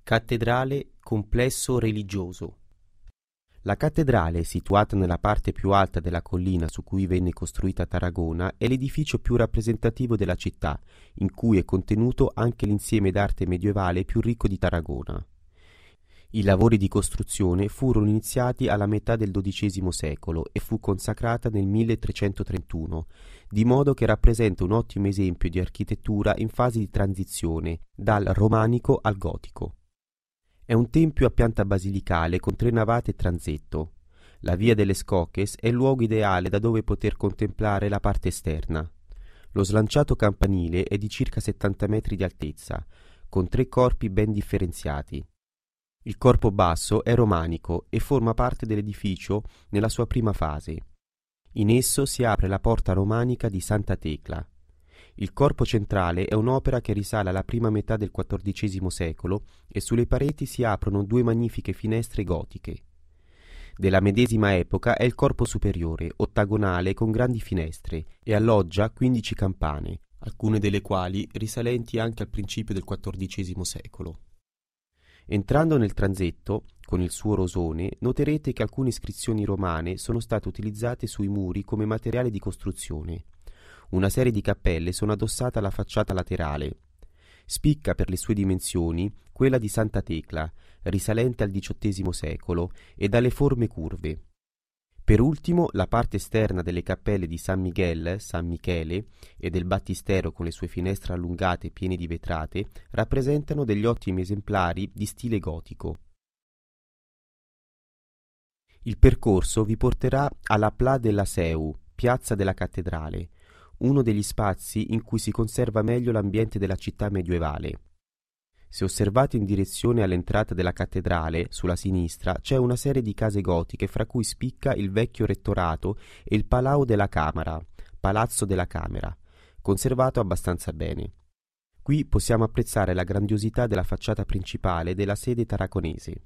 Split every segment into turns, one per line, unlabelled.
Cattedrale complesso religioso. La cattedrale, situata nella parte più alta della collina su cui venne costruita Tarragona, è l'edificio più rappresentativo della città, in cui è contenuto anche l'insieme d'arte medievale più ricco di Tarragona. I lavori di costruzione furono iniziati alla metà del XII secolo e fu consacrata nel 1331, di modo che rappresenta un ottimo esempio di architettura in fase di transizione dal romanico al gotico. È un tempio a pianta basilicale con 3 navate e transetto. La via delle Scocches è il luogo ideale da dove poter contemplare la parte esterna. Lo slanciato campanile è di circa 70 metri di altezza, con 3 corpi ben differenziati. Il corpo basso è romanico e forma parte dell'edificio nella sua prima fase. In esso si apre la porta romanica di Santa Tecla. Il corpo centrale è un'opera che risale alla prima metà del XIV secolo e sulle pareti si aprono 2 magnifiche finestre gotiche. Della medesima epoca è il corpo superiore, ottagonale con grandi finestre, e alloggia 15 campane, alcune delle quali risalenti anche al principio del XIV secolo. Entrando nel transetto, con il suo rosone, noterete che alcune iscrizioni romane sono state utilizzate sui muri come materiale di costruzione. Una serie di cappelle sono addossate alla facciata laterale. Spicca per le sue dimensioni quella di Santa Tecla, risalente al XVIII secolo e dalle forme curve. Per ultimo, la parte esterna delle cappelle di San Miguel, San Michele e del battistero con le sue finestre allungate piene di vetrate rappresentano degli ottimi esemplari di stile gotico. Il percorso vi porterà alla Pla della Seu, piazza della cattedrale, uno degli spazi in cui si conserva meglio l'ambiente della città medievale. Se osservate in direzione all'entrata della cattedrale, sulla sinistra, c'è una serie di case gotiche fra cui spicca il vecchio rettorato e il Palau della Camera, Palazzo della Camera, conservato abbastanza bene. Qui possiamo apprezzare la grandiosità della facciata principale della sede tarraconese.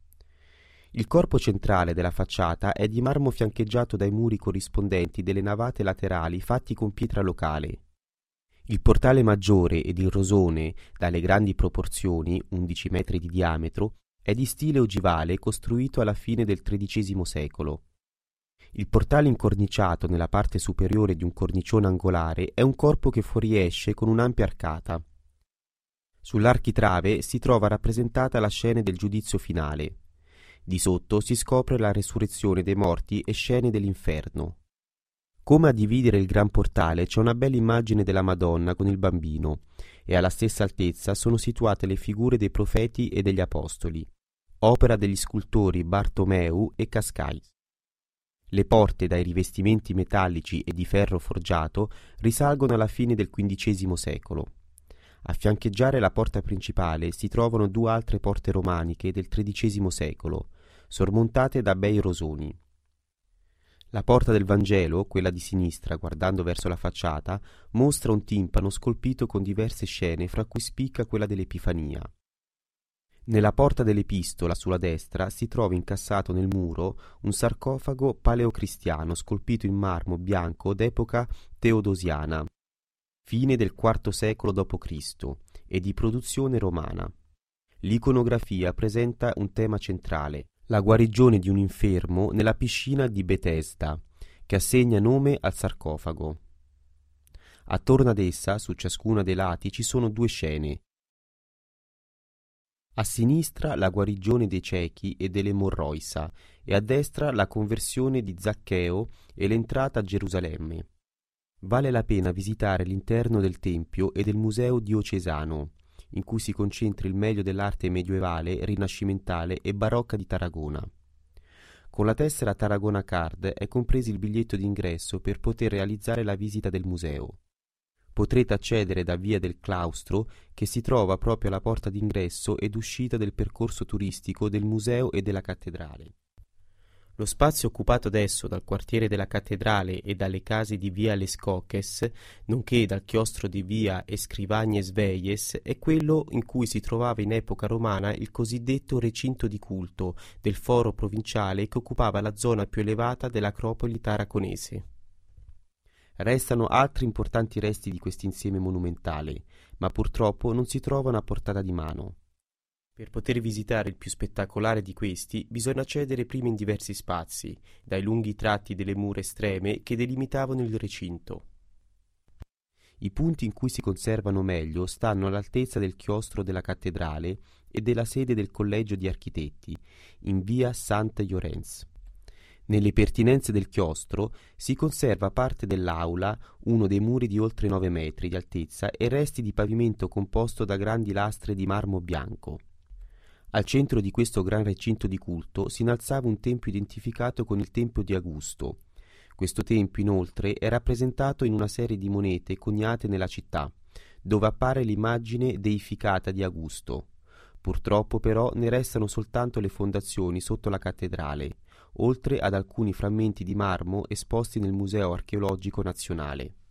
Il corpo centrale della facciata è di marmo fiancheggiato dai muri corrispondenti delle navate laterali fatti con pietra locale. Il portale maggiore ed il rosone, dalle grandi proporzioni, 11 metri di diametro, è di stile ogivale costruito alla fine del XIII secolo. Il portale incorniciato nella parte superiore di un cornicione angolare è un corpo che fuoriesce con un'ampia arcata. Sull'architrave si trova rappresentata la scena del giudizio finale. Di sotto si scopre la resurrezione dei morti e scene dell'inferno. Come a dividere il gran portale c'è una bella immagine della Madonna con il bambino e alla stessa altezza sono situate le figure dei profeti e degli apostoli, opera degli scultori Bartomeu e Cascais. Le porte dai rivestimenti metallici e di ferro forgiato risalgono alla fine del XV secolo. A fiancheggiare la porta principale si trovano 2 altre porte romaniche del XIII secolo, sormontate da bei rosoni. La porta del Vangelo, quella di sinistra, guardando verso la facciata, mostra un timpano scolpito con diverse scene, fra cui spicca quella dell'Epifania. Nella porta dell'Epistola, sulla destra, si trova incassato nel muro un sarcofago paleocristiano scolpito in marmo bianco d'epoca teodosiana, fine del IV secolo d.C. e di produzione romana. L'iconografia presenta un tema centrale, la guarigione di un infermo nella piscina di Betesda, che assegna nome al sarcofago. Attorno ad essa, su ciascuna dei lati, ci sono 2 scene. A sinistra la guarigione dei ciechi e dell'emorroisa e a destra la conversione di Zaccheo e l'entrata a Gerusalemme. Vale la pena visitare l'interno del Tempio e del Museo diocesano, in cui si concentra il meglio dell'arte medievale, rinascimentale e barocca di Tarragona. Con la tessera Tarragona Card è compreso il biglietto d'ingresso per poter realizzare la visita del museo. Potrete accedere da via del Claustro, che si trova proprio alla porta d'ingresso ed uscita del percorso turistico del museo e della cattedrale. Lo spazio occupato adesso dal quartiere della cattedrale e dalle case di via Le Scocches, nonché dal chiostro di via Escrivagnes Veies, è quello in cui si trovava in epoca romana il cosiddetto recinto di culto del foro provinciale che occupava la zona più elevata dell'acropoli tarraconese. Restano altri importanti resti di questo insieme monumentale, ma purtroppo non si trovano a portata di mano. Per poter visitare il più spettacolare di questi, bisogna accedere prima in diversi spazi, dai lunghi tratti delle mura estreme che delimitavano il recinto. I punti in cui si conservano meglio stanno all'altezza del chiostro della cattedrale e della sede del collegio di architetti, in via Santa Llorenç. Nelle pertinenze del chiostro si conserva parte dell'aula, uno dei muri di oltre 9 metri di altezza e resti di pavimento composto da grandi lastre di marmo bianco. Al centro di questo gran recinto di culto si innalzava un tempio identificato con il Tempio di Augusto. Questo tempio, inoltre, è rappresentato in una serie di monete coniate nella città, dove appare l'immagine deificata di Augusto. Purtroppo, però, ne restano soltanto le fondazioni sotto la cattedrale, oltre ad alcuni frammenti di marmo esposti nel Museo Archeologico Nazionale.